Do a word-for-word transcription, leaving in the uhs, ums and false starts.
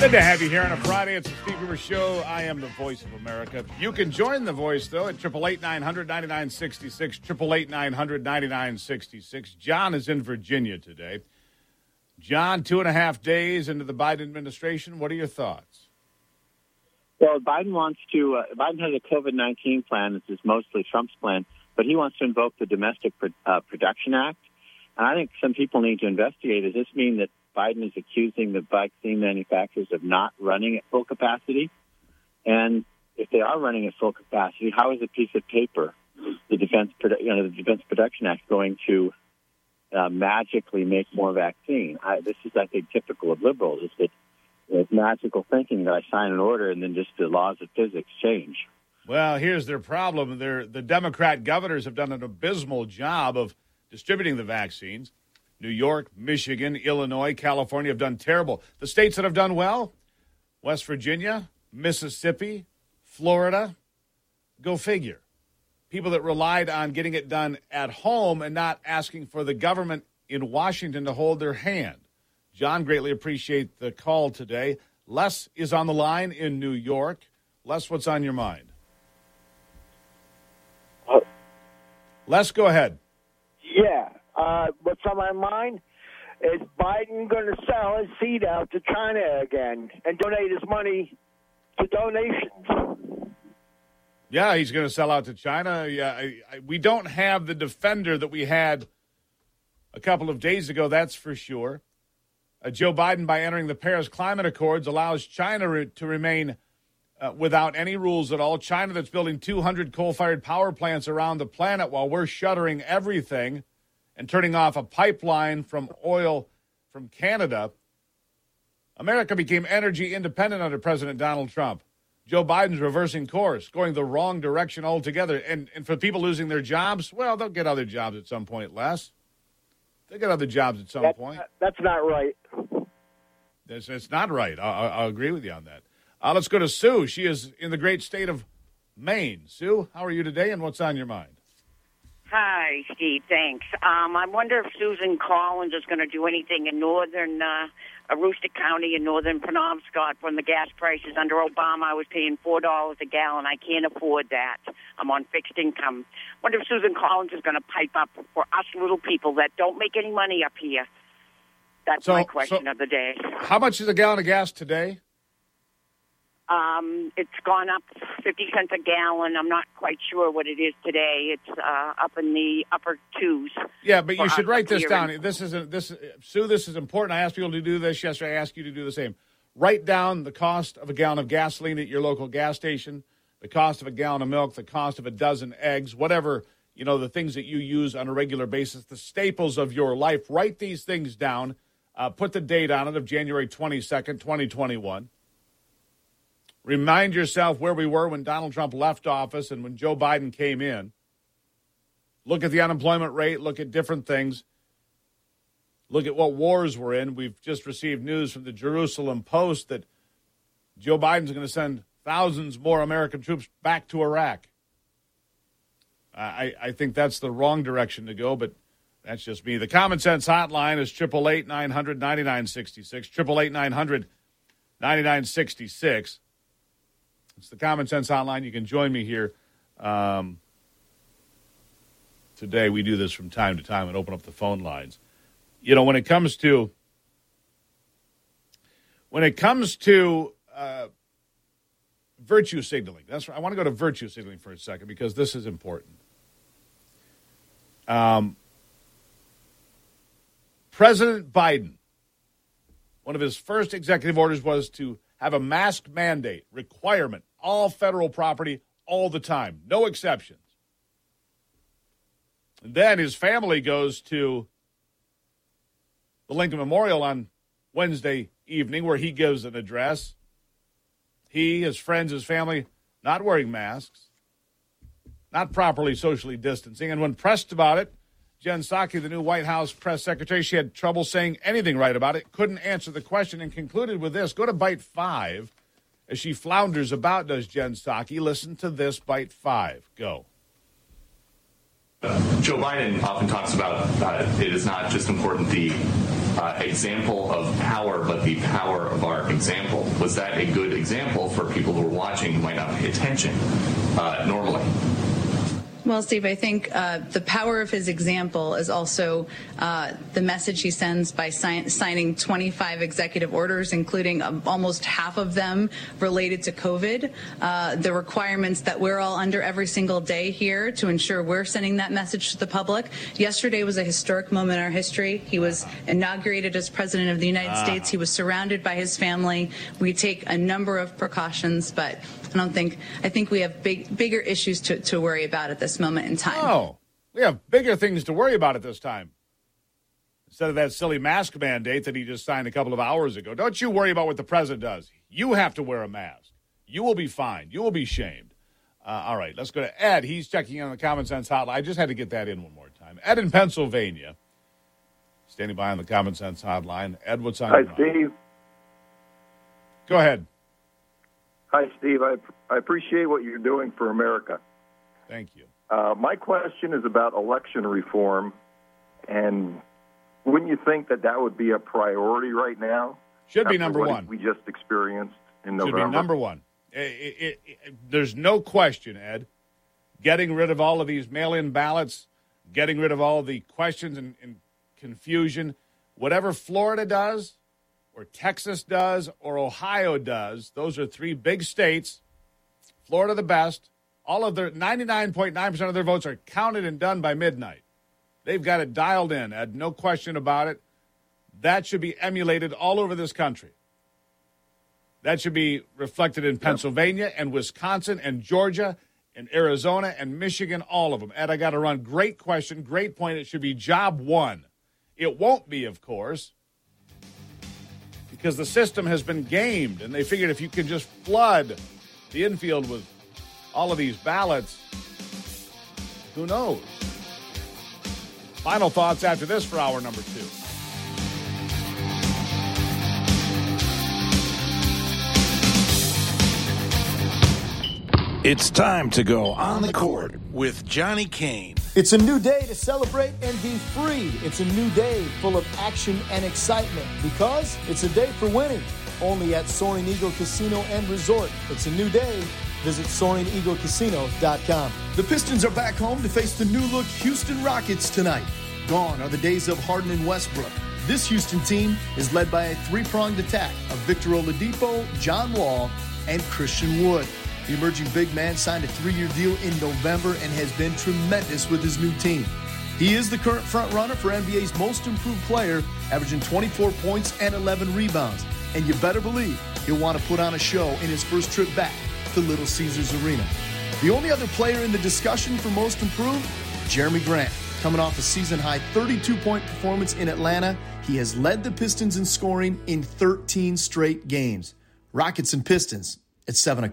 Good to have you here on a Friday. It's the Steve Gruber Show. I am the voice of America. You can join the voice, though, at eight eight eight, nine hundred, ninety-nine sixty-six, eight eight eight, nine hundred, ninety-nine sixty-six. John is in Virginia today. John, two and a half days into the Biden administration. What are your thoughts? Well, Biden wants to, uh, Biden has a COVID nineteen plan. This is mostly Trump's plan, but he wants to invoke the Domestic Pro- uh, Production Act. And I think some people need to investigate. Does this mean that Biden is accusing the vaccine manufacturers of not running at full capacity? And if they are running at full capacity, how is a piece of paper, the Defense, you know, the Defense Production Act, going to uh, magically make more vaccine? I, this is, I think, typical of liberals. Is that it's magical thinking that I sign an order and then just the laws of physics change. Well, here's their problem. They're, the Democrat governors have done an abysmal job of distributing the vaccines. New York, Michigan, Illinois, California have done terrible. The states that have done well, West Virginia, Mississippi, Florida, go figure. People that relied on getting it done at home and not asking for the government in Washington to hold their hand. John, greatly appreciate the call today. Les is on the line in New York. Les, what's on your mind? Uh, Les, go ahead. Yeah. Uh, what's on my mind? Is Biden going to sell his seed out to China again and donate his money to donations? Yeah, he's going to sell out to China. Yeah, I, I, we don't have the defender that we had a couple of days ago, that's for sure. Uh, Joe Biden, by entering the Paris Climate Accords, allows China re- to remain uh, without any rules at all. China that's building two hundred coal-fired power plants around the planet while we're shuttering everything and turning off a pipeline from oil from Canada. America became energy independent under President Donald Trump. Joe Biden's reversing course, going the wrong direction altogether. And, and for people losing their jobs, well, they'll get other jobs at some point, Les. They'll get other jobs at some that's point. Not, that's not right. It's, it's not right. I'll, I'll agree with you on that. Uh, let's go to Sue. She is in the great state of Maine. Sue, how are you today, and what's on your mind? Hi, Steve. Thanks. Um, I wonder if Susan Collins is going to do anything in northern uh, Aroostook County in northern Penobscot when the gas prices under Obama. I was paying four dollars a gallon. I can't afford that. I'm on fixed income. Wonder if Susan Collins is going to pipe up for us little people that don't make any money up here. That's so, my question so of the day. How much is a gallon of gas today? Um, it's gone up fifty cents a gallon. I'm not quite sure what it is today. It's uh, up in the upper twos. Yeah, but you should write this down. In- this isn't this, Sue. This is important. I asked people to do this yesterday. I ask you to do the same. Write down the cost of a gallon of gasoline at your local gas station, the cost of a gallon of milk, the cost of a dozen eggs, whatever, you know, the things that you use on a regular basis, the staples of your life. Write these things down. Uh, put the date on it of January twenty-second, twenty twenty-one. Remind yourself where we were when Donald Trump left office and when Joe Biden came in. Look at the unemployment rate. Look at different things. Look at what wars we're in. We've just received news from the Jerusalem Post that Joe Biden's going to send thousands more American troops back to Iraq. I, I think that's the wrong direction to go, but that's just me. The Common Sense Hotline is eight eight eight, nine hundred, ninety-nine sixty-six, eight eight eight, nine hundred, ninety-nine sixty-six. It's the Common Sense Hotline. You can join me here um, today. We do this from time to time and open up the phone lines. You know, when it comes to when it comes to uh, virtue signaling, that's I want to go to virtue signaling for a second because this is important. Um, President Biden, one of his first executive orders was to have a mask mandate, requirement, all federal property, all the time, no exceptions. And then his family goes to the Lincoln Memorial on Wednesday evening where he gives an address. He, his friends, his family, not wearing masks, not properly socially distancing. And when pressed about it, Jen Psaki, the new White House press secretary, she had trouble saying anything right about it, couldn't answer the question, and concluded with this. Go to Bite five. As she flounders about, does Jen Psaki. Listen to this, Bite five. Go. Uh, Joe Biden often talks about uh, it is not just important the uh, example of power, but the power of our example. Was that a good example for people who were watching who might not pay attention uh, normally? Well, Steve, I think uh, the power of his example is also uh, the message he sends by si- signing twenty-five executive orders, including um, almost half of them related to COVID. Uh, the requirements that we're all under every single day here to ensure we're sending that message to the public. Yesterday was a historic moment in our history. He was inaugurated as President of the United ah. States. He was surrounded by his family. We take a number of precautions, but I don't think, I think we have big, bigger issues to, to worry about at this moment in time. Oh, we have bigger things to worry about at this time. Instead of that silly mask mandate that he just signed a couple of hours ago. Don't you worry about what the president does. You have to wear a mask. You will be fined. You will be shamed. Uh, all right, let's go to Ed. He's checking in on the Common Sense hotline. I just had to get that in one more time. Ed in Pennsylvania, standing by on the Common Sense hotline. Ed, what's on Hi, your mind? Steve. Go ahead. Hi, Steve. I, I appreciate what you're doing for America. Thank you. Uh, my question is about election reform, and wouldn't you think that that would be a priority right now? Should be number what one. We just experienced in November. Should be number one. It, it, it, there's no question, Ed, getting rid of all of these mail-in ballots, getting rid of all of the questions and, and confusion, whatever Florida does, or Texas does, or Ohio does, those are three big states. Florida the best. All of their ninety-nine point nine percent of their votes are counted and done by midnight. They've got it dialed in, Ed, no question about it. That should be emulated all over this country. That should be reflected in Pennsylvania and Wisconsin and Georgia and Arizona and Michigan, all of them. Ed, I got to run. Great question, great point. It should be job one. It won't be, of course, because the system has been gamed, and they figured if you can just flood the infield with all of these ballots, who knows? Final thoughts after this for hour number two. It's time to go on the court with Johnny Kane. It's a new day to celebrate and be free. It's a new day full of action and excitement because it's a day for winning. Only at Soaring Eagle Casino and Resort. It's a new day. Visit Soaring Eagle Casino dot com. The Pistons are back home to face the new-look Houston Rockets tonight. Gone are the days of Harden and Westbrook. This Houston team is led by a three-pronged attack of Victor Oladipo, John Wall, and Christian Wood. The emerging big man signed a three-year deal in November and has been tremendous with his new team. He is the current front-runner for N B A's most improved player, averaging twenty-four points and eleven rebounds. And you better believe he'll want to put on a show in his first trip back to Little Caesars Arena. The only other player in the discussion for most improved, Jeremy Grant. Coming off a season-high thirty-two point performance in Atlanta, he has led the Pistons in scoring in thirteen straight games. Rockets and Pistons at seven o'clock.